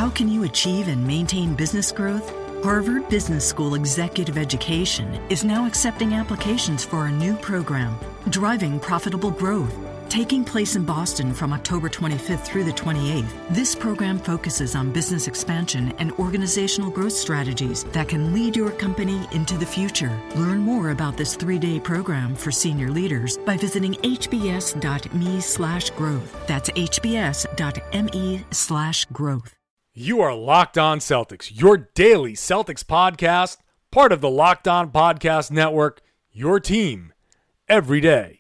How can you achieve and maintain business growth? Harvard Business School Executive Education is now accepting applications for a new program, Driving Profitable Growth. Taking place in Boston from October 25th through the 28th, this program focuses on business expansion and organizational growth strategies that can lead your company into the future. Learn more about this 3-day program for senior leaders by visiting hbs.me/growth. That's hbs.me/growth. You are Locked On Celtics, your daily Celtics podcast, part of the Locked On Podcast Network, your team every day.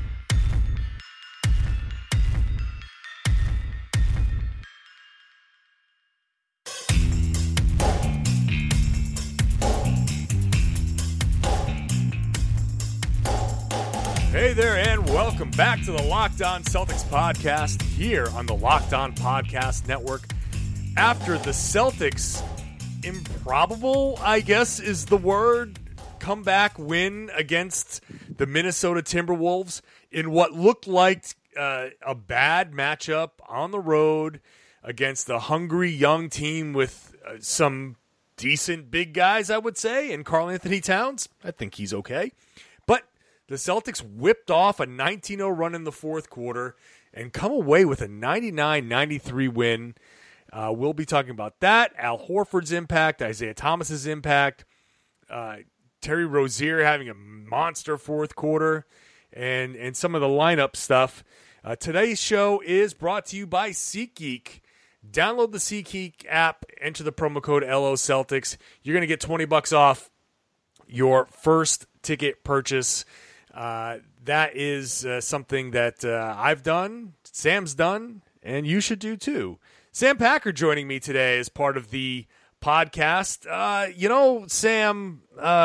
Hey there, and welcome back to the Locked On Celtics podcast here on the Locked On Podcast Network. After the Celtics' improbable, I guess is the word, comeback win against the Minnesota Timberwolves in what looked like a bad matchup on the road against a hungry young team with some decent big guys, I would say, and Karl-Anthony Towns. I think he's okay. But the Celtics whipped off a 19-0 run in the fourth quarter and come away with a 99-93 win. We'll be talking about that, Al Horford's impact, Isaiah Thomas's impact, Terry Rozier having a monster fourth quarter, and some of the lineup stuff. Today's show is brought to you by SeatGeek. Download the SeatGeek app, enter the promo code LOCeltics. You're going to get $20 off your first ticket purchase. That is something that I've done, Sam's done, and you should do too. Sam Packer joining me today as part of the podcast. Sam,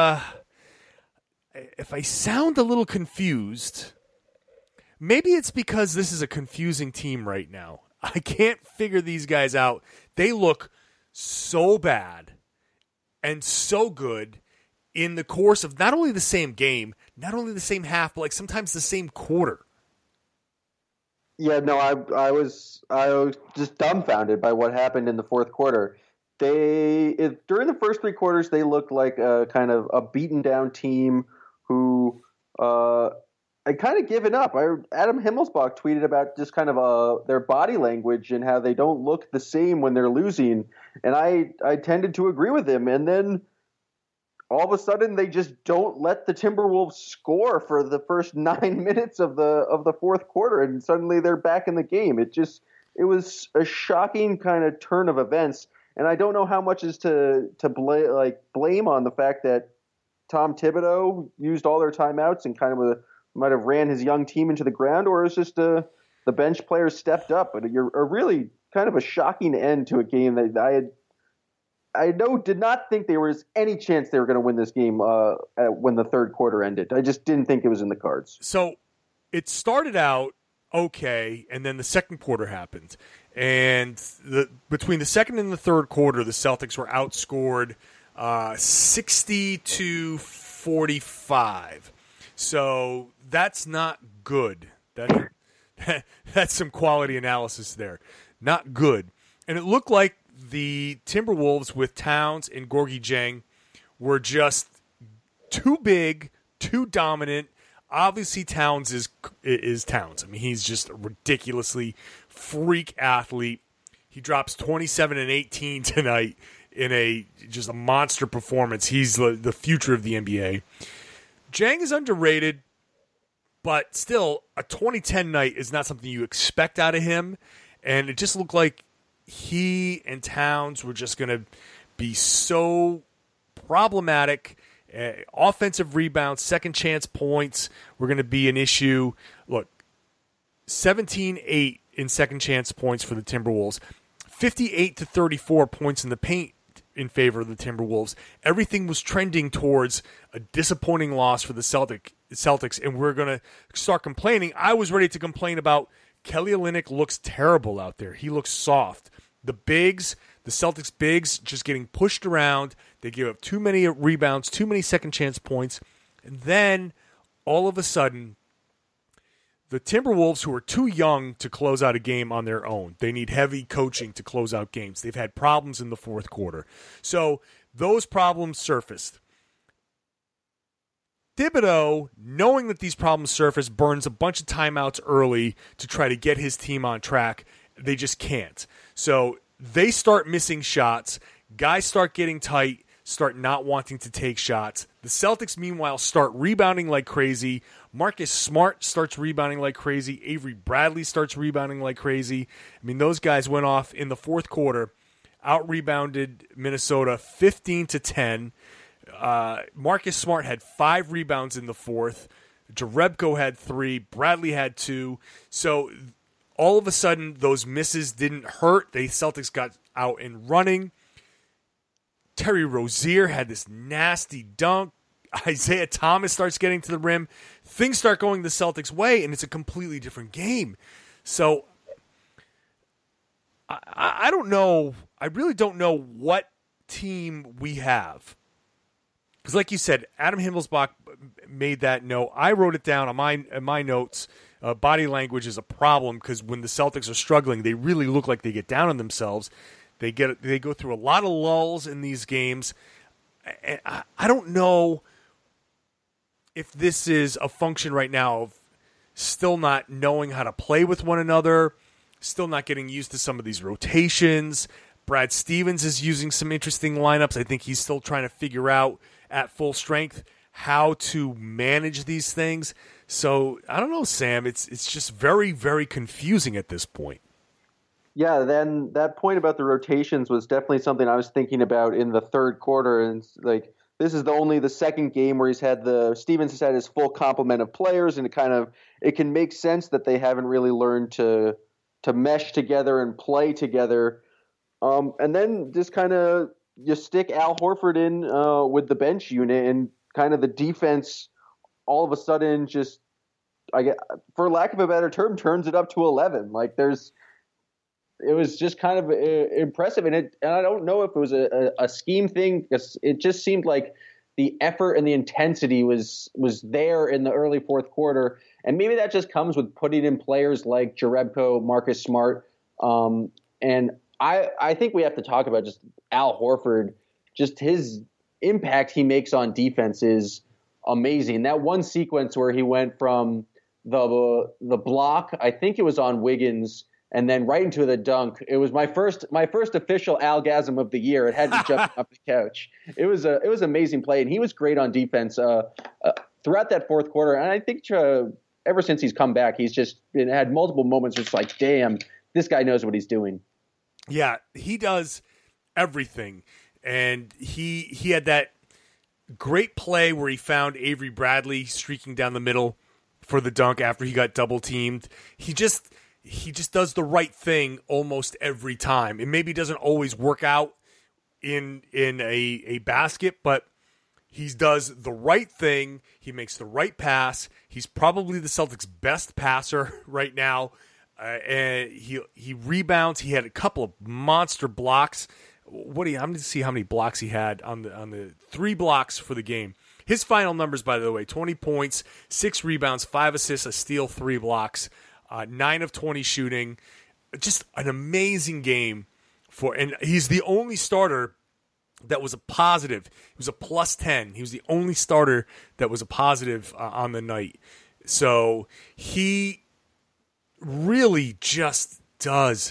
if I sound a little confused, maybe it's because this is a confusing team right now. I can't figure these guys out. They look so bad and so good in the course of not only the same game, not only the same half, but like sometimes the same quarter. Yeah, no, I was just dumbfounded by what happened in the fourth quarter. During the first three quarters, they looked like a kind of a beaten down team who had kind of given up. Adam Himmelsbach tweeted about just kind of their body language and how they don't look the same when they're losing, and I tended to agree with him. And then all of a sudden, they just don't let the Timberwolves score for the first 9 minutes of the fourth quarter, and suddenly they're back in the game. It was a shocking kind of turn of events, and I don't know how much is to blame on the fact that Tom Thibodeau used all their timeouts and kind of might have ran his young team into the ground, or it's just the bench players stepped up. But you're a really kind of a shocking end to a game that I did not think there was any chance they were going to win this game when the third quarter ended. I just didn't think it was in the cards. So it started out okay, and then the second quarter happened. And between the second and the third quarter, the Celtics were outscored 60-45. So that's not good. That's some quality analysis there. Not good. And it looked like the Timberwolves with Towns and Gorgui Dieng were just too big, too dominant. Obviously, Towns is Towns. I mean, he's just a ridiculously freak athlete. He drops 27 and 18 tonight in just a monster performance. He's the future of the NBA. Dieng is underrated, but still, a 2010 night is not something you expect out of him, and it just looked like he and Towns were just going to be so problematic. Offensive rebounds, second chance points were going to be an issue. Look, 17-8 in second chance points for the Timberwolves, 58-34 points in the paint in favor of the Timberwolves. Everything was trending towards a disappointing loss for the Celtics, and we're going to start complaining. I was ready to complain about Kelly Olynyk looks terrible out there. He looks soft. The Celtics bigs just getting pushed around. They give up too many rebounds, too many second chance points. And then all of a sudden, the Timberwolves, who are too young to close out a game on their own. They need heavy coaching to close out games. They've had problems in the fourth quarter. So those problems surfaced. Thibodeau, knowing that these problems surface, burns a bunch of timeouts early to try to get his team on track. They just can't. So they start missing shots. Guys start getting tight, start not wanting to take shots. The Celtics, meanwhile, start rebounding like crazy. Marcus Smart starts rebounding like crazy. Avery Bradley starts rebounding like crazy. I mean, those guys went off in the fourth quarter, out-rebounded Minnesota 15-10. Marcus Smart had 5 rebounds in the fourth. Jerebko had 3. Bradley had 2. So all of a sudden, those misses didn't hurt. The Celtics got out and running. Terry Rozier had this nasty dunk. Isaiah Thomas starts getting to the rim. Things start going the Celtics' way, and it's a completely different game. So I don't know. I really don't know what team we have. Because like you said, Adam Himmelsbach made that note. I wrote it down on my notes. Body language is a problem because when the Celtics are struggling, they really look like they get down on themselves. They go through a lot of lulls in these games. And I don't know if this is a function right now of still not knowing how to play with one another, still not getting used to some of these rotations. Brad Stevens is using some interesting lineups. I think he's still trying to figure out at full strength how to manage these things. So I don't know, Sam. It's just very, very confusing at this point. Yeah, then that point about the rotations was definitely something I was thinking about in the third quarter. And like, this is only the second game where Stevens has had his full complement of players, and it can make sense that they haven't really learned to mesh together and play together. And then just kind of you stick Al Horford in with the bench unit, and kind of the defense all of a sudden just, for lack of a better term, turns it up to 11. Like it was just kind of impressive, and I don't know if it was a scheme thing, because it just seemed like the effort and the intensity was there in the early fourth quarter, and maybe that just comes with putting in players like Jerebko, Marcus Smart, and I think we have to talk about just Al Horford. Just his impact he makes on defense is amazing. That one sequence where he went from the block, I think it was on Wiggins, and then right into the dunk. It was my first official Algasm of the year. It had me jumping off the couch. It was an amazing play, and he was great on defense throughout that fourth quarter. And I think ever since he's come back, he's just had multiple moments where it's like, damn, this guy knows what he's doing. Yeah, he does everything. And he had that great play where he found Avery Bradley streaking down the middle for the dunk after he got double teamed. He just does the right thing almost every time. It maybe doesn't always work out in a basket, but he does the right thing. He makes the right pass. He's probably the Celtics' best passer right now. And he rebounds. He had a couple of monster blocks. I'm going to see how many blocks he had on the 3 blocks for the game. His final numbers, by the way, 20 points, 6 rebounds, 5 assists, a steal, 3 blocks, 9 of 20 shooting. Just an amazing game and he's the only starter that was a positive. He was a plus 10. He was the only starter that was a positive on the night. So he really just does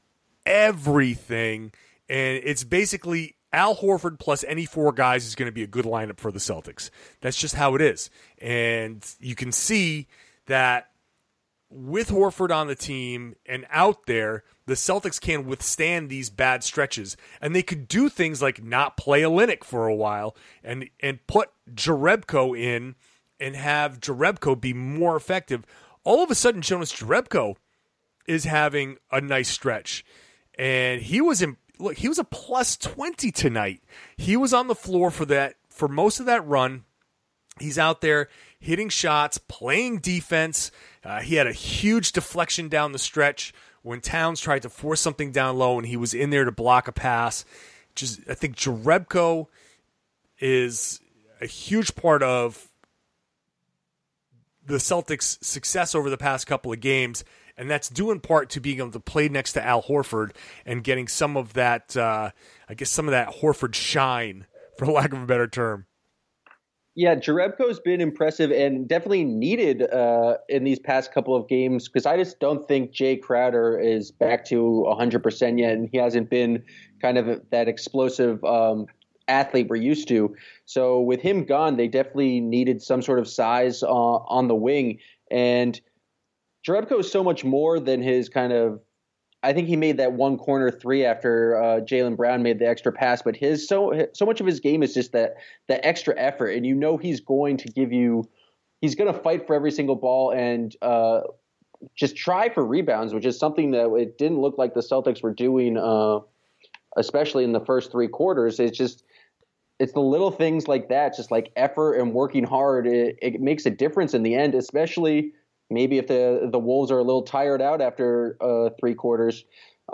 everything. And it's basically Al Horford plus any 4 guys is going to be a good lineup for the Celtics. That's just how it is. And you can see that with Horford on the team and out there, the Celtics can withstand these bad stretches. And they could do things like not play Olynyk for a while and put Jerebko in and have Jerebko be more effective. All of a sudden, Jonas Jerebko is having a nice stretch. And he was a plus 20 tonight. He was on the floor for most of that run. He's out there hitting shots, playing defense. He had a huge deflection down the stretch when Towns tried to force something down low, and he was in there to block a pass. I think Jerebko is a huge part of the Celtics' success over the past couple of games, and that's due in part to being able to play next to Al Horford and getting some of that, some of that Horford shine, for lack of a better term. Yeah, Jerebko's been impressive and definitely needed in these past couple of games, because I just don't think Jay Crowder is back to 100% yet, and he hasn't been kind of that explosive athlete we're used to. So with him gone, they definitely needed some sort of size on the wing. And Jerebko is so much more than his kind of – I think he made that one corner three after Jaylen Brown made the extra pass, but his so much of his game is just that extra effort, and you know he's going to give you – he's going to fight for every single ball and just try for rebounds, which is something that it didn't look like the Celtics were doing, especially in the first three quarters. It's the little things like that, just like effort and working hard. It makes a difference in the end, especially – maybe if the Wolves are a little tired out after three quarters.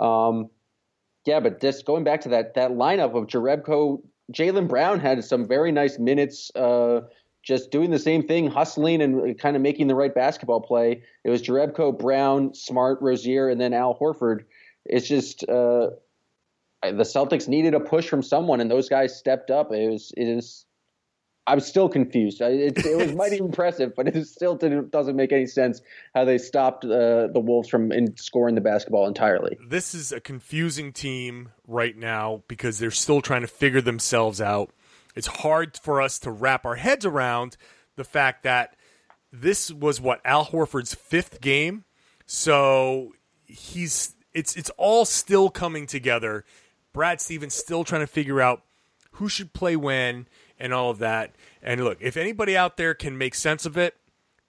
But just going back to that lineup of Jerebko, Jaylen Brown had some very nice minutes just doing the same thing, hustling and kind of making the right basketball play. It was Jerebko, Brown, Smart, Rozier, and then Al Horford. It's just the Celtics needed a push from someone, and those guys stepped up. I'm still confused. It was mighty impressive, but it still doesn't make any sense how they stopped the Wolves from scoring the basketball entirely. This is a confusing team right now because they're still trying to figure themselves out. It's hard for us to wrap our heads around the fact that this was Al Horford's fifth game. So it's all still coming together. Brad Stevens still trying to figure out who should play when and all of that. And look, if anybody out there can make sense of it,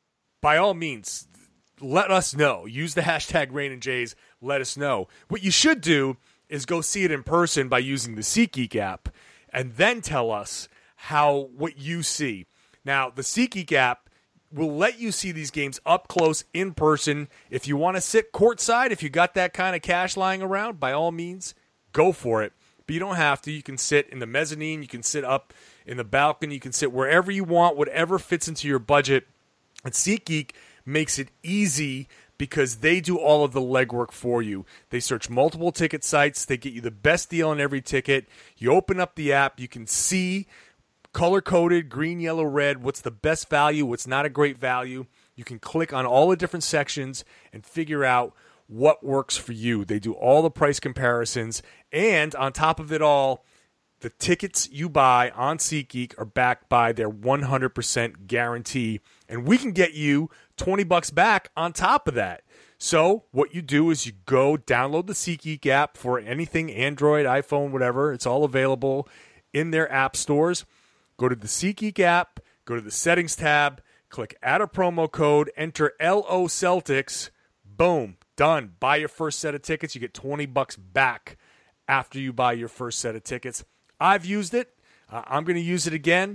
by all means, let us know. Use the hashtag Rain and Jays. Let us know. What you should do is go see it in person by using the SeatGeek app, and then tell us what you see. Now, the SeatGeek app will let you see these games up close in person. If you want to sit courtside, if you got that kind of cash lying around, by all means, go for it. But you don't have to. You can sit in the mezzanine. You can sit up in the balcony. You can sit wherever you want, whatever fits into your budget. And SeatGeek makes it easy because they do all of the legwork for you. They search multiple ticket sites. They get you the best deal on every ticket. You open up the app. You can see color-coded, green, yellow, red, what's the best value, what's not a great value. You can click on all the different sections and figure out what works for you. They do all the price comparisons, and on top of it all, the tickets you buy on SeatGeek are backed by their 100% guarantee, and we can get you $20 back on top of that. So what you do is you go download the SeatGeek app for anything, Android, iPhone, whatever. It's all available in their app stores. Go to the SeatGeek app, go to the settings tab, click add a promo code, enter LO Celtics, boom. Done. Buy your first set of tickets. You get $20 back after you buy your first set of tickets. I've used it. I'm going to use it again.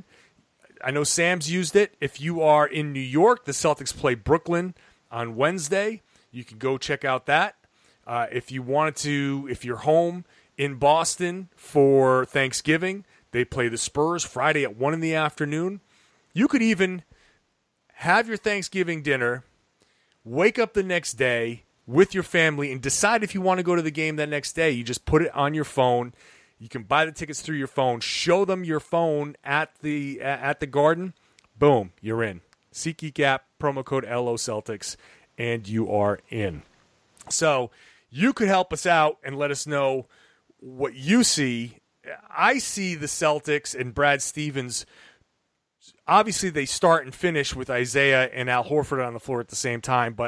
I know Sam's used it. If you are in New York, the Celtics play Brooklyn on Wednesday. You can go check out that. If you're home in Boston for Thanksgiving, they play the Spurs Friday at 1 in the afternoon. You could even have your Thanksgiving dinner, wake up the next day with your family, and decide if you want to go to the game that next day. You just put it on your phone. You can buy the tickets through your phone. Show them your phone at the Garden. Boom, you're in. SeatGeek app, promo code LO Celtics, and you are in. So you could help us out and let us know what you see. I see the Celtics and Brad Stevens. Obviously, they start and finish with Isaiah and Al Horford on the floor at the same time, but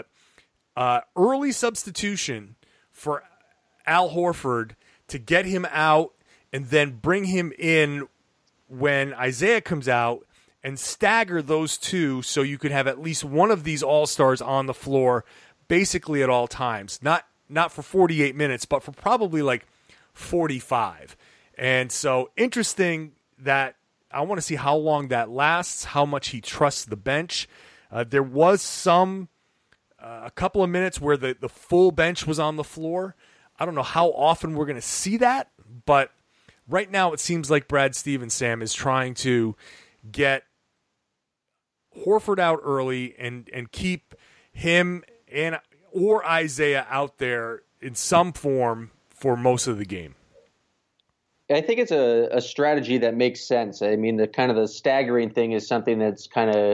early substitution for Al Horford to get him out and then bring him in when Isaiah comes out and stagger those two so you could have at least one of these all-stars on the floor basically at all times. Not for 48 minutes, but for probably like 45. And so interesting that I want to see how long that lasts, how much he trusts the bench. There was a couple of minutes where the full bench was on the floor. I don't know how often we're going to see that, but right now it seems like Brad Stevens, Sam, is trying to get Horford out early and keep him or Isaiah out there in some form for most of the game? I think it's a strategy that makes sense. I mean, the staggering thing is something that's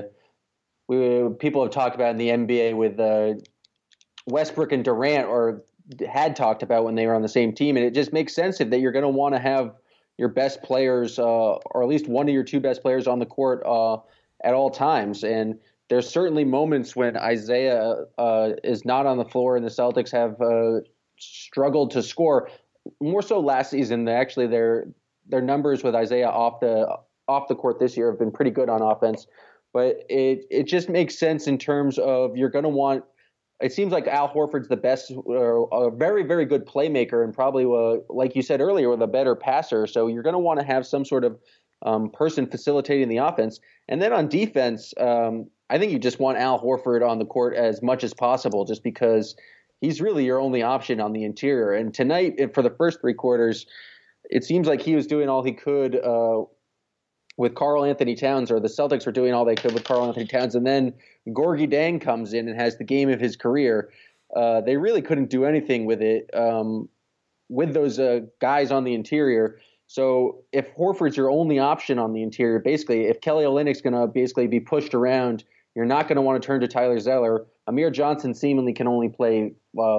people have talked about in the NBA with Westbrook and Durant, or had talked about when they were on the same team. And it just makes sense that you're going to want to have your best players, or at least one of your two best players on the court at all times. And there's certainly moments when Isaiah is not on the floor and the Celtics have struggled to score. More so last season. Actually, their numbers with Isaiah off the court this year have been pretty good on offense. But it just makes sense in terms of you're going to want. It seems like Al Horford's the best, a very, very good playmaker, and probably, like you said earlier, the better passer. So you're going to want to have some sort of person facilitating the offense. And then on defense, I think you just want Al Horford on the court as much as possible, just because he's really your only option on the interior. And tonight, for the first three quarters, it seems like he was doing all he could with Karl Anthony Towns, or the Celtics were doing all they could with Karl Anthony Towns. And then Gorgui Dieng comes in and has the game of his career. They really couldn't do anything with it, with those guys on the interior. So if Horford's your only option on the interior, basically, if Kelly Olynyk's going to basically be pushed around, you're not going to want to turn to Tyler Zeller. Amir Johnson seemingly can only play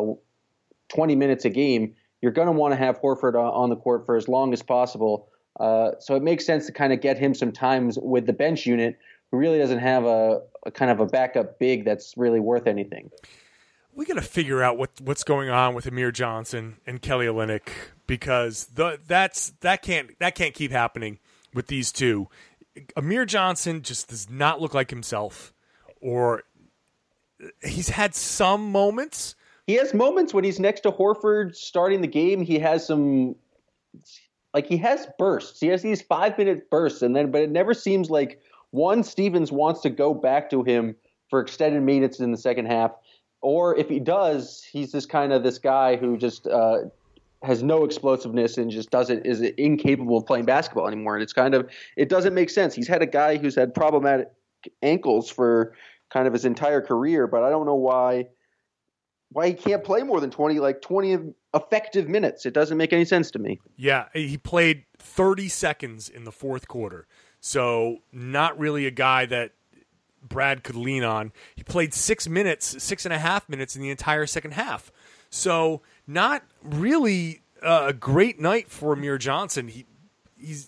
20 minutes a game. You're going to want to have Horford on the court for as long as possible. So it makes sense to kind of get him some times with the bench unit, who really doesn't have a kind of a backup big that's really worth anything. We got to figure out what's going on with Amir Johnson and Kelly Olynyk, because that can't keep happening with these two. Amir Johnson just does not look like himself, or he's had some moments. He has moments when he's next to Horford starting the game. He has some, he has bursts. He has these 5-minute bursts, but it never seems like Stevens wants to go back to him for extended minutes in the second half. Or if he does, he's just kind of this guy who just has no explosiveness and just is incapable of playing basketball anymore. And it doesn't make sense. He's had a guy who's had problematic ankles for kind of his entire career, but I don't know why he can't play more than 20 effective minutes. It doesn't make any sense to me. Yeah, he played 30 seconds in the fourth quarter. So not really a guy that Brad could lean on. He played 6.5 minutes in the entire second half. So not really a great night for Amir Johnson. He's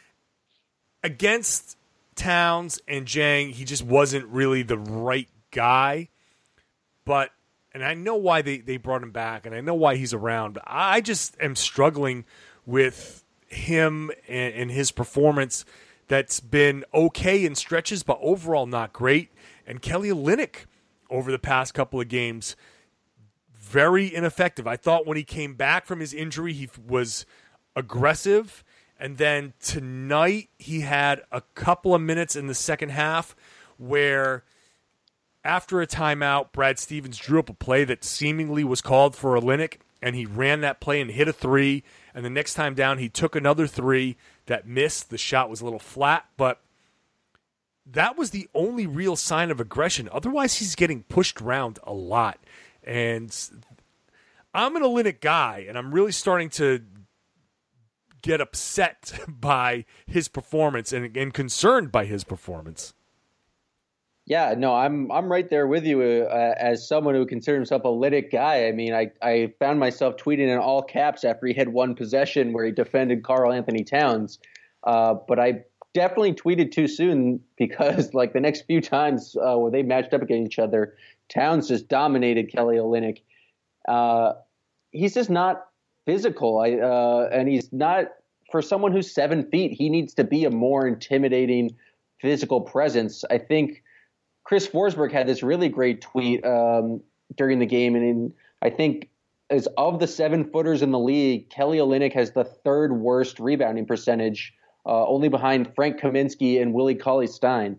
against Towns and Dieng. He just wasn't really the right guy. And I know why they brought him back, and I know why he's around. But I just am struggling with him and his performance. That's been okay in stretches, but overall not great. And Kelly Olynyk, over the past couple of games, very ineffective. I thought when he came back from his injury, he was aggressive. And then tonight, he had a couple of minutes in the second half where, after a timeout, Brad Stevens drew up a play that seemingly was called for Olynyk, and he ran that play and hit a three. And the next time down, he took another three that missed. The shot was a little flat, but that was the only real sign of aggression. Otherwise, he's getting pushed around a lot. And I'm an Olynyk guy, and I'm really starting to get upset by his performance and concerned by his performance. Yeah, no, I'm right there with you as someone who considers himself a Olynyk guy. I mean, I found myself tweeting in all caps after he had one possession where he defended Karl Anthony Towns. But I definitely tweeted too soon, because the next few times where they matched up against each other, Towns just dominated Kelly Olynyk. He's just not physical. And he's not, for someone who's 7 feet, he needs to be a more intimidating physical presence. I think Chris Forsberg had this really great tweet during the game, and I think as of the 7-footers in the league, Kelly Olynyk has the third worst rebounding percentage, only behind Frank Kaminsky and Willie Cauley-Stein.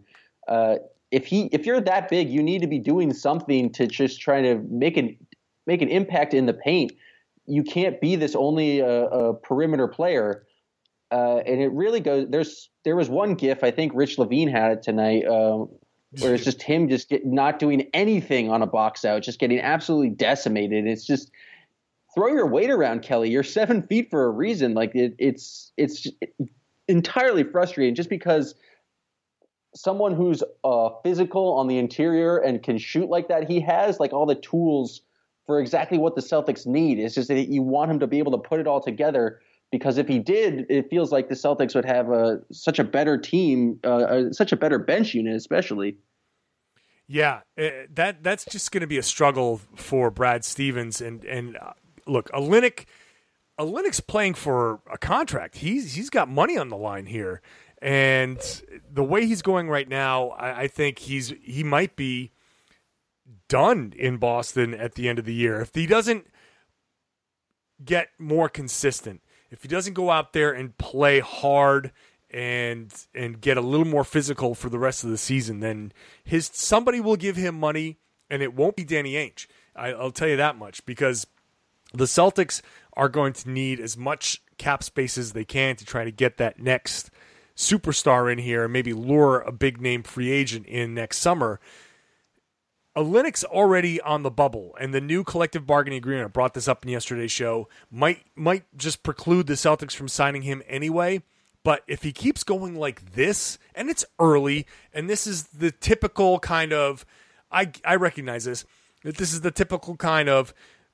If you're that big, you need to be doing something to just try to make an impact in the paint. You can't be this only a perimeter player. And it really goes. There was one GIF, I think Rich Levine had it tonight, where it's just him not doing anything on a box out, just getting absolutely decimated. It's just throw your weight around, Kelly. You're 7 feet for a reason. Like it's entirely frustrating just because someone who's physical on the interior and can shoot like that, he has like all the tools for exactly what the Celtics need. It's just that you want him to be able to put it all together, because if he did, it feels like the Celtics would have such a better team, such a better bench unit, especially. Yeah, that's just going to be a struggle for Brad Stevens. And look, Olynyk's playing for a contract. He's got money on the line here. And the way he's going right now, I think he might be done in Boston at the end of the year. If he doesn't get more consistent, if he doesn't go out there and play hard and get a little more physical for the rest of the season, then somebody will give him money, and it won't be Danny Ainge. I'll tell you that much, because the Celtics are going to need as much cap space as they can to try to get that next superstar in here and maybe lure a big name free agent in next summer. Olynyk's already on the bubble, and the new collective bargaining agreement, I brought this up in yesterday's show, might just preclude the Celtics from signing him anyway. But if he keeps going like this, and it's early, and this is the typical kind of, I recognize this, that this is the typical kind of,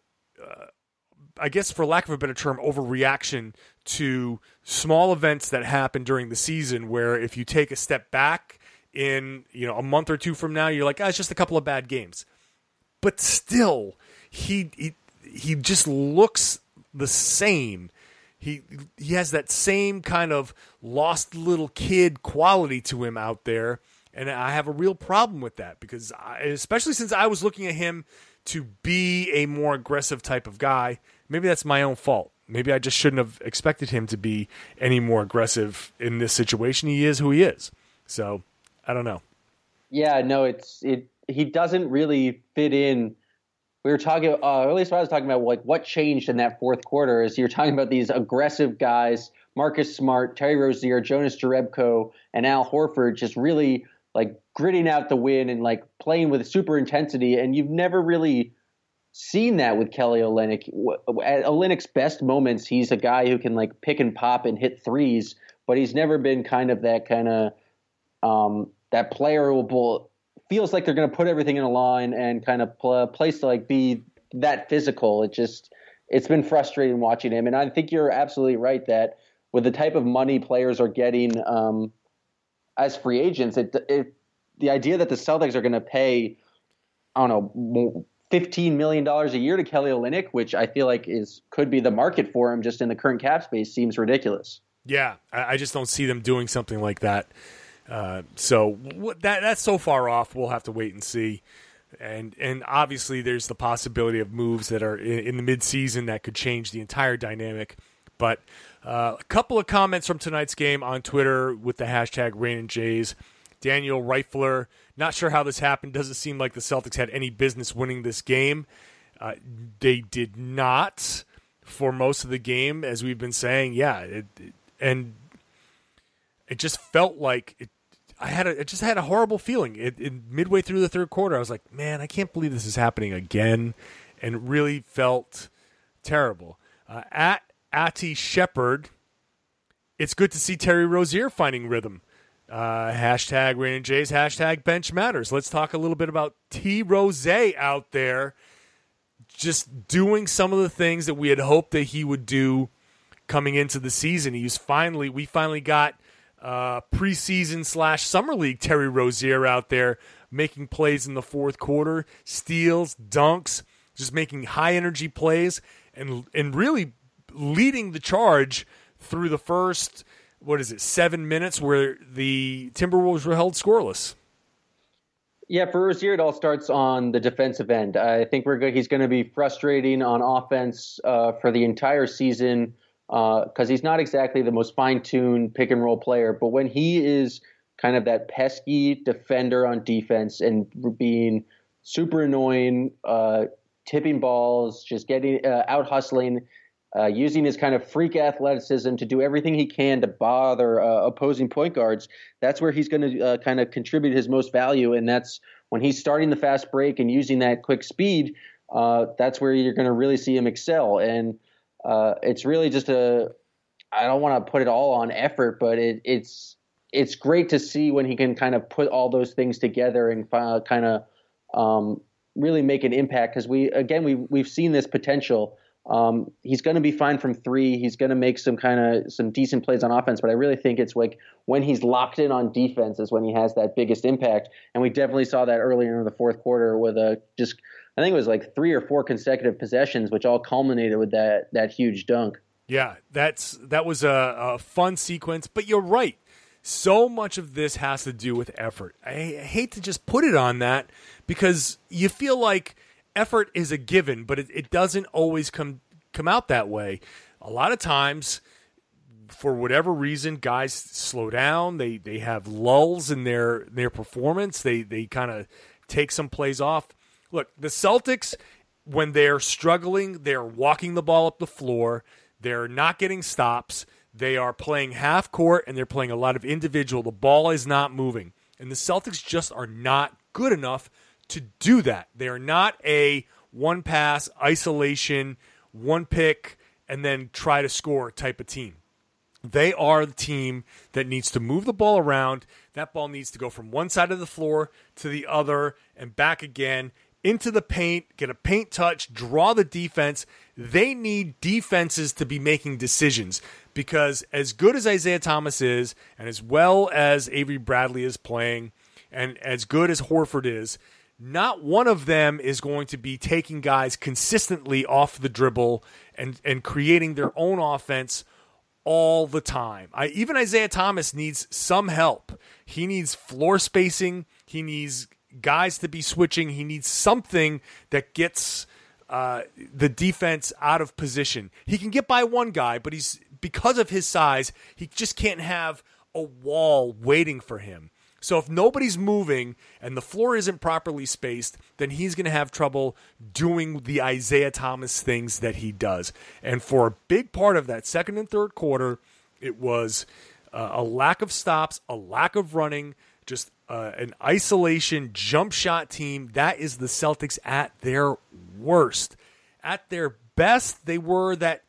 I guess for lack of a better term, overreaction to small events that happen during the season, where if you take a step back in a month or two from now, you're like, it's just a couple of bad games. But still, he just looks the same. He has that same kind of lost little kid quality to him out there, and I have a real problem with that, because especially since I was looking at him to be a more aggressive type of guy. Maybe that's my own fault. Maybe I just shouldn't have expected him to be any more aggressive in this situation. He is who he is. So, I don't know. Yeah, no, he doesn't really fit in. We were talking, or at least what I was talking about, like what changed in that fourth quarter is you're talking about these aggressive guys, Marcus Smart, Terry Rozier, Jonas Jerebko, and Al Horford, just really like gritting out the win and like playing with super intensity. And you've never really seen that with Kelly Olynyk. At Olynyk's best moments, he's a guy who can like pick and pop and hit threes, but he's never been that player who feels like they're going to put everything in a line and kind of place to like be that physical. It's been frustrating watching him. And I think you're absolutely right that with the type of money players are getting as free agents, the idea that the Celtics are going to pay, I don't know, $15 million a year to Kelly Olynyk, which I feel like could be the market for him just in the current cap space, seems ridiculous. Yeah, I just don't see them doing something like that. So that's so far off. We'll have to wait and see. And obviously there's the possibility of moves that are in the midseason that could change the entire dynamic. But a couple of comments from tonight's game on Twitter with the hashtag #RainandJays. Daniel Reifler, not sure how this happened. Doesn't seem like the Celtics had any business winning this game. They did not for most of the game, as we've been saying. Yeah, and it just felt like I just had a horrible feeling. Midway through the third quarter, I was like, man, I can't believe this is happening again, and it really felt terrible. At Ati Shepard, it's good to see Terry Rozier finding rhythm. Hashtag #RainandJays, hashtag bench matters. Let's talk a little bit about T. Rose out there just doing some of the things that we had hoped that he would do coming into the season. We finally got preseason / summer league Terry Rozier out there making plays in the fourth quarter, steals, dunks, just making high energy plays and really leading the charge through the first 7 minutes where the Timberwolves were held scoreless. Yeah, for Rozier, it all starts on the defensive end. I think he's going to be frustrating on offense for the entire season because he's not exactly the most fine-tuned pick-and-roll player. But when he is kind of that pesky defender on defense and being super annoying, tipping balls, just getting out-hustling, using his kind of freak athleticism to do everything he can to bother opposing point guards. That's where he's going to kind of contribute his most value, and that's when he's starting the fast break and using that quick speed. That's where you're going to really see him excel. And it's really just I don't want to put it all on effort, but it's great to see when he can kind of put all those things together and kind of really make an impact. Because we've seen this potential. He's going to be fine from three. He's going to make some decent plays on offense, but I really think it's like when he's locked in on defense is when he has that biggest impact. And we definitely saw that earlier in the fourth quarter with I think it was like 3 or 4 consecutive possessions, which all culminated with that huge dunk. Yeah, that was a fun sequence, but you're right. So much of this has to do with effort. I hate to just put it on that because you feel like effort is a given, but it doesn't always come out that way. A lot of times, for whatever reason, guys slow down. They have lulls in their performance. They kind of take some plays off. Look, the Celtics, when they're struggling, they're walking the ball up the floor. They're not getting stops. They are playing half court, and they're playing a lot of individual. The ball is not moving. And the Celtics just are not good enough to do that. They are not a one-pass, isolation, one pick, and then try to score type of team. They are the team that needs to move the ball around. That ball needs to go from one side of the floor to the other and back again, into the paint, get a paint touch, draw the defense. They need defenses to be making decisions because as good as Isaiah Thomas is and as well as Avery Bradley is playing and as good as Horford is, not one of them is going to be taking guys consistently off the dribble and creating their own offense all the time. Even Isaiah Thomas needs some help. He needs floor spacing. He needs guys to be switching. He needs something that gets the defense out of position. He can get by one guy, but because of his size, he just can't have a wall waiting for him. So if nobody's moving and the floor isn't properly spaced, then he's going to have trouble doing the Isaiah Thomas things that he does. And for a big part of that second and third quarter, it was a lack of stops, a lack of running, just an isolation jump shot team. That is the Celtics at their worst. At their best, they were that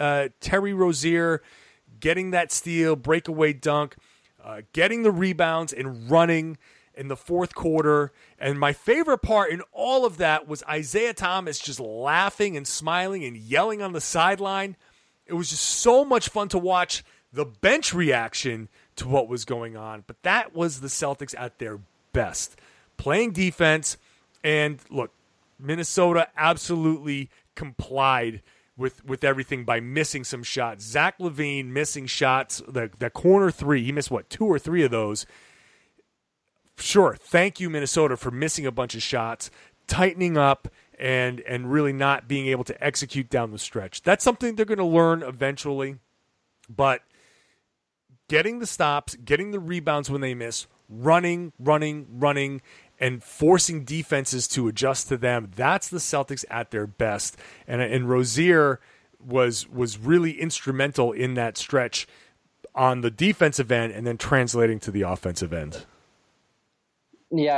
Terry Rozier getting that steal, breakaway dunk, getting the rebounds and running in the fourth quarter. And my favorite part in all of that was Isaiah Thomas just laughing and smiling and yelling on the sideline. It was just so much fun to watch the bench reaction to what was going on. But that was the Celtics at their best, playing defense. And look, Minnesota absolutely complied with everything by missing some shots. Zach LaVine missing shots, the corner three, he missed 2 or 3 of those. Sure, thank you, Minnesota, for missing a bunch of shots, tightening up, and really not being able to execute down the stretch. That's something they're going to learn eventually, but getting the stops, getting the rebounds when they miss, running, and forcing defenses to adjust to them, that's the Celtics at their best. And Rozier was really instrumental in that stretch on the defensive end and then translating to the offensive end. Yeah,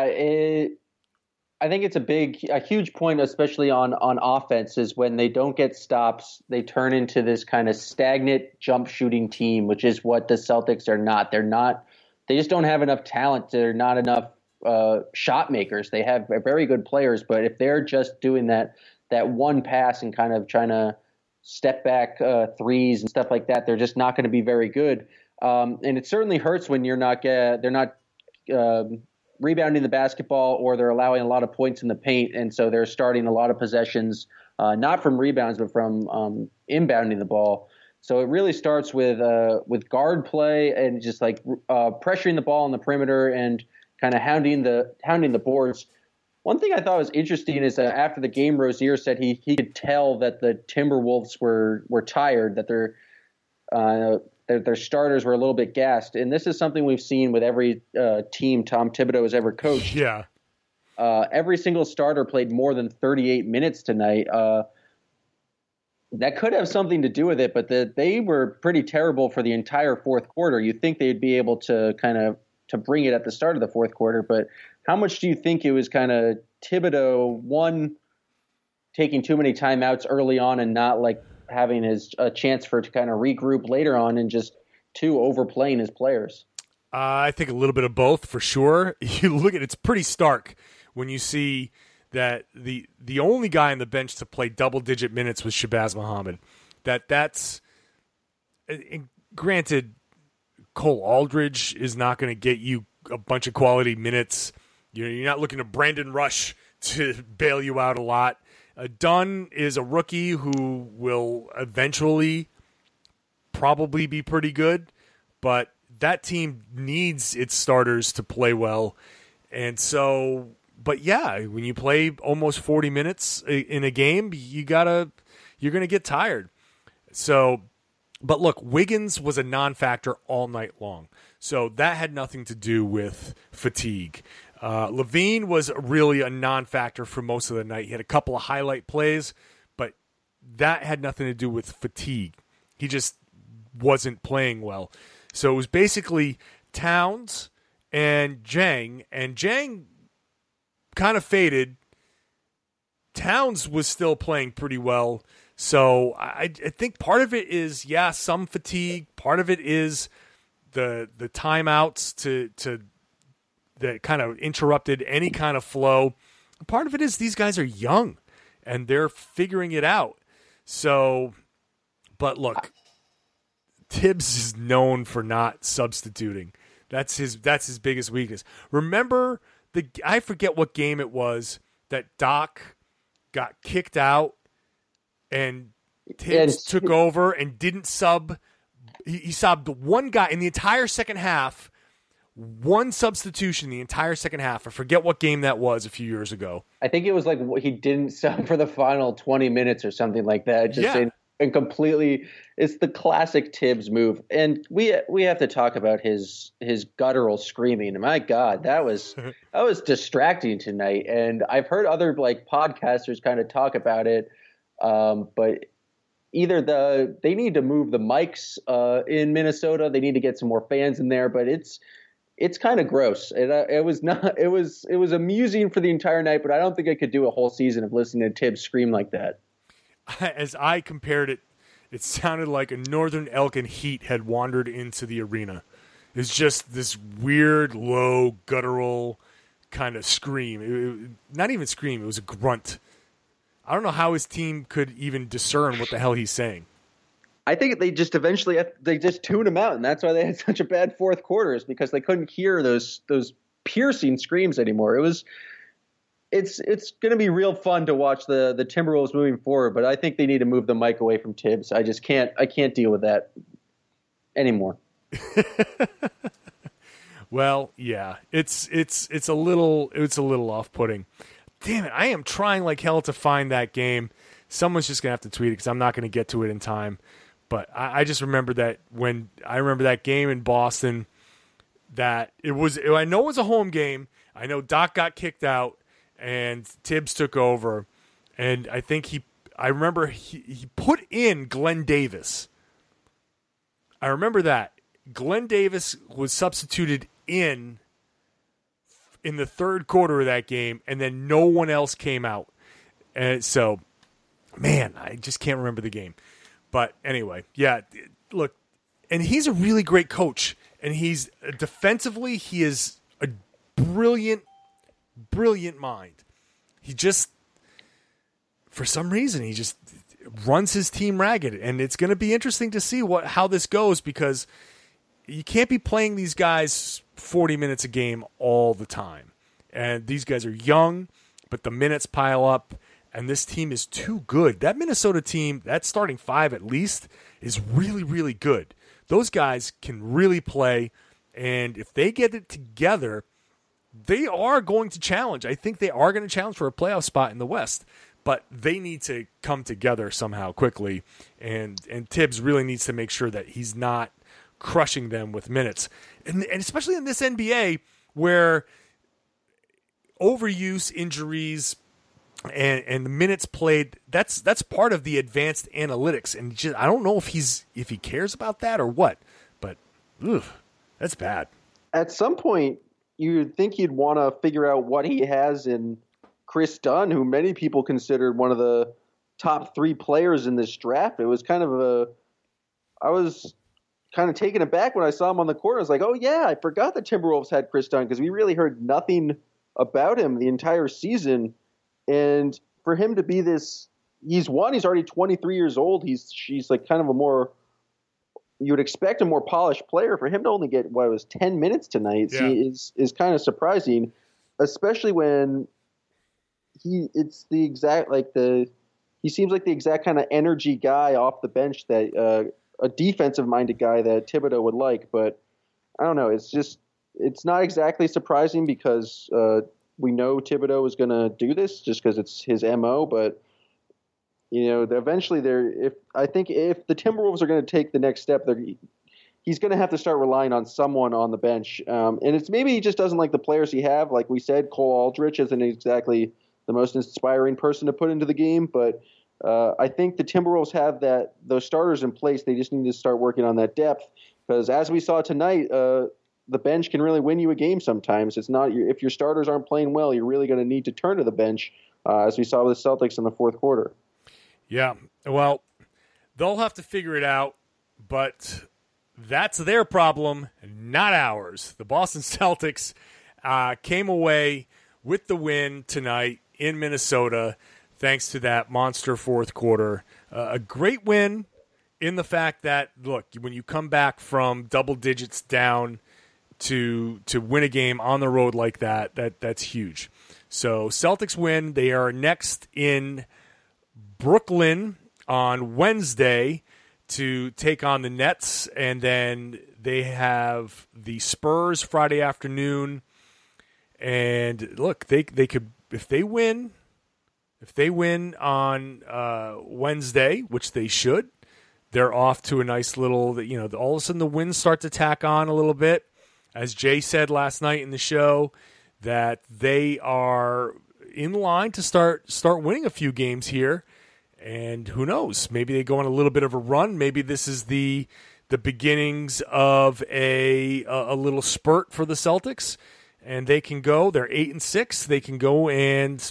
I think it's a huge point, especially on offense, is when they don't get stops, they turn into this kind of stagnant jump shooting team, which is what the Celtics are not. They just don't have enough talent. They're not enough shot makers. They have very good players, but if they're just doing that one pass and kind of trying to step back threes and stuff like that, they're just not going to be very good. And it certainly hurts when they're not rebounding the basketball, or they're allowing a lot of points in the paint, and so they're starting a lot of possessions, not from rebounds, but from inbounding the ball. So it really starts with guard play and just like pressuring the ball on the perimeter and kind of hounding the boards. One thing I thought was interesting is that after the game, Rozier said he could tell that the Timberwolves were tired, that their starters were a little bit gassed. And this is something we've seen with every team Tom Thibodeau has ever coached. Yeah. Every single starter played more than 38 minutes tonight. That could have something to do with it, but they were pretty terrible for the entire fourth quarter. You'd think they'd be able to kind of to bring it at the start of the fourth quarter, but how much do you think it was kind of Thibodeau, one, taking too many timeouts early on and not like having a chance for to kind of regroup later on, and just two, overplaying his players? I think a little bit of both for sure. You look at it's pretty stark when you see that the only guy on the bench to play double-digit minutes was Shabazz Muhammad. That's granted, Cole Aldridge is not going to get you a bunch of quality minutes. You're not looking to Brandon Rush to bail you out a lot. Dunn is a rookie who will eventually probably be pretty good, but that team needs its starters to play well. And so, but yeah, when you play almost 40 minutes in a game, you're going to get tired. So, but look, Wiggins was a non-factor all night long. So that had nothing to do with fatigue. Levine was really a non-factor for most of the night. He had a couple of highlight plays, but that had nothing to do with fatigue. He just wasn't playing well. So it was basically Towns and Jang kind of faded. Towns was still playing pretty well. So I think part of it is, some fatigue. Part of it is the timeouts to that kind of interrupted any kind of flow. Part of it is these guys are young and they're figuring it out. So, but look, Tibbs is known for not substituting. That's his biggest weakness. Remember I forget what game it was that Doc got kicked out and Tibbs took over and didn't sub. He subbed one guy in the entire second half. One substitution the entire second half. I forget what game that was a few years ago. I think it was like he didn't sub for the final 20 minutes or something like that. And completely, it's the classic Tibbs move. And we have to talk about his guttural screaming. My God, that was distracting tonight. And I've heard other like podcasters kind of talk about it, but either they need to move the mics in Minnesota. They need to get some more fans in there, but it's kind of gross. It was amusing for the entire night, but I don't think I could do a whole season of listening to Tibbs scream like that. As I compared it, it sounded like a Northern Elk and Heat had wandered into the arena. It's just this weird, low, guttural kind of scream. Not even scream, it was a grunt. I don't know how his team could even discern what the hell he's saying. I think they just eventually tuned him out, and that's why they had such a bad fourth quarter, is because they couldn't hear those piercing screams anymore. It's going to be real fun to watch the Timberwolves moving forward, but I think they need to move the mic away from Tibbs. I can't deal with that anymore. Well, yeah, it's a little off-putting. Damn it, I am trying like hell to find that game. Someone's just going to have to tweet it because I'm not going to get to it in time. But I just remember that when I remember that game in Boston, that I know it was a home game. I know Doc got kicked out and Tibbs took over. And I think I remember he put in Glenn Davis. I remember that. Glenn Davis was substituted in the third quarter of that game, and then no one else came out. And so, man, I just can't remember the game. But anyway, yeah, look, and he's a really great coach, and he's defensively, he is a brilliant mind. He just, for some reason, he just runs his team ragged, and it's going to be interesting to see how this goes, because you can't be playing these guys 40 minutes a game all the time. And these guys are young, but the minutes pile up. And this team is too good. That Minnesota team, that starting five at least, is really, really good. Those guys can really play. And if they get it together, they are going to challenge. I think they are going to challenge for a playoff spot in the West. But they need to come together somehow quickly. And Tibbs really needs to make sure that he's not crushing them with minutes. And especially in this NBA where overuse, injuries, and the minutes played, that's part of the advanced analytics, and just, I don't know if he cares about that or what, but that's bad. At some point, you'd think you'd want to figure out what he has in Chris Dunn, who many people considered one of the top 3 players in this draft. It was I was kind of taken aback when I saw him on the court. I was like, oh yeah, I forgot the Timberwolves had Chris Dunn, because we really heard nothing about him the entire season. And for him to be this, he's already 23 years old. She's like kind of you would expect a more polished player. For him to only get 10 minutes tonight is kind of surprising, especially when he seems like the exact kind of energy guy off the bench that a defensive minded guy that Thibodeau would like. But I don't know. It's not exactly surprising because we know Thibodeau is going to do this just because it's his MO, but eventually I think if the Timberwolves are going to take the next step, he's going to have to start relying on someone on the bench. And it's maybe he just doesn't like the players he have. Like we said, Cole Aldrich isn't exactly the most inspiring person to put into the game, but I think the Timberwolves have those starters in place. They just need to start working on that depth, because as we saw tonight, the bench can really win you a game sometimes. It's not if your starters aren't playing well, you're really going to need to turn to the bench, as we saw with the Celtics in the fourth quarter. Yeah, well, they'll have to figure it out, but that's their problem, not ours. The Boston Celtics came away with the win tonight in Minnesota thanks to that monster fourth quarter. A great win in the fact that, look, when you come back from double digits down to win a game on the road like that's huge. So Celtics win. They are next in Brooklyn on Wednesday to take on the Nets, and then they have the Spurs Friday afternoon. And look, they could, if they win on Wednesday, which they should, they're off to a nice little, all of a sudden the winds start to tack on a little bit. As Jay said last night in the show, that they are in line to start winning a few games here. And who knows? Maybe they go on a little bit of a run. Maybe this is the beginnings of a little spurt for the Celtics, and they can go. They're 8-6. They can go and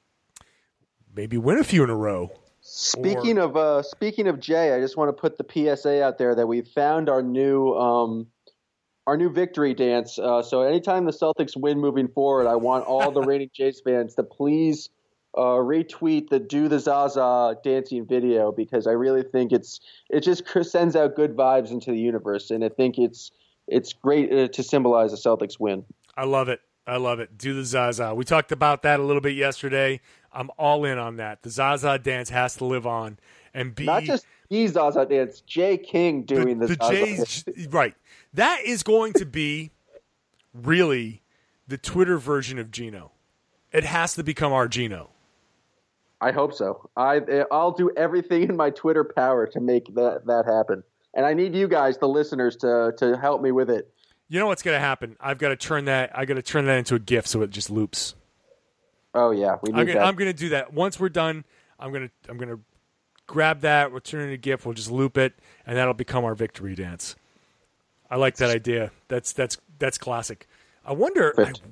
maybe win a few in a row. Speaking of Jay, I just want to put the PSA out there that we found our new victory dance. So anytime the Celtics win moving forward, I want all the reigning Jays fans to please retweet the Do the Zaza dancing video, because I really think it just sends out good vibes into the universe, and I think it's great to symbolize a Celtics win. I love it. Do the Zaza. We talked about that a little bit yesterday. I'm all in on that. The Zaza dance has to live on and be not just the Zaza dance. Jay King doing the Zaza Jays dance. Right. That is going to be really the Twitter version of Gino. It has to become our Gino. I hope so. I'll do everything in my Twitter power to make that happen. And I need you guys, the listeners, to help me with it. You know what's going to happen? I've got to turn that into a GIF so it just loops. Oh yeah, we need that. I'm going to do that. Once we're done, I'm going to grab that, we'll turn it into a GIF, we'll just loop it, and that'll become our victory dance. I like that idea. That's classic. I wonder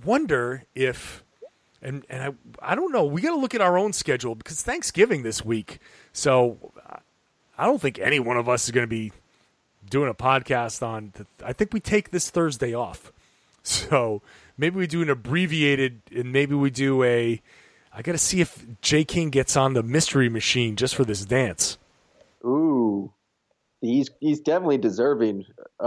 if and I don't know, we got to look at our own schedule because Thanksgiving this week. So I don't think any one of us is going to be doing a podcast on I think we take this Thursday off. So maybe we do an abbreviated, and maybe we do I got to see if Jay King gets on the mystery machine just for this dance. Ooh, he's definitely deserving.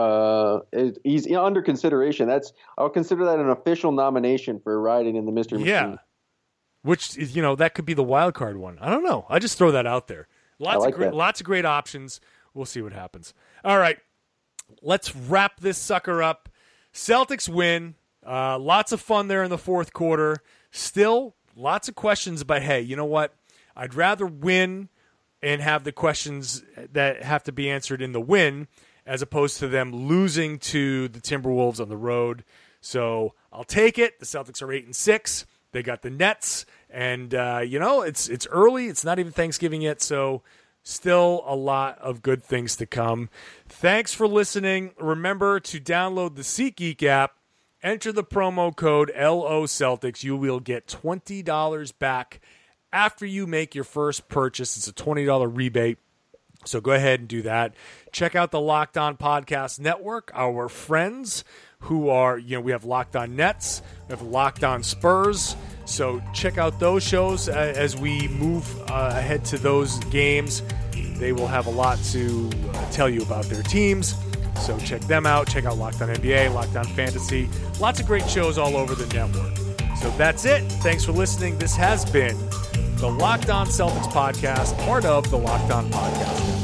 He's under consideration. I'll consider that an official nomination for riding in the mystery machine. Yeah, which is, that could be the wild card one. I don't know. I just throw that out there. Lots of great options. We'll see what happens. All right, let's wrap this sucker up. Celtics win. Lots of fun there in the fourth quarter. Still, lots of questions, but hey, you know what? I'd rather win and have the questions that have to be answered in the win as opposed to them losing to the Timberwolves on the road. So I'll take it. The Celtics are 8-6. They got the Nets, And, it's early. It's not even Thanksgiving yet, so still a lot of good things to come. Thanks for listening. Remember to download the SeatGeek app. Enter the promo code LOCeltics. You will get $20 back after you make your first purchase. It's a $20 rebate. So go ahead and do that. Check out the Locked On Podcast Network, our friends who are, we have Locked On Nets, we have Locked On Spurs. So check out those shows as we move ahead to those games. They will have a lot to tell you about their teams. So check them out. Check out Locked On NBA, Locked On Fantasy. Lots of great shows all over the network. So that's it. Thanks for listening. This has been the Locked On Celtics podcast, part of the Locked On Podcast Network.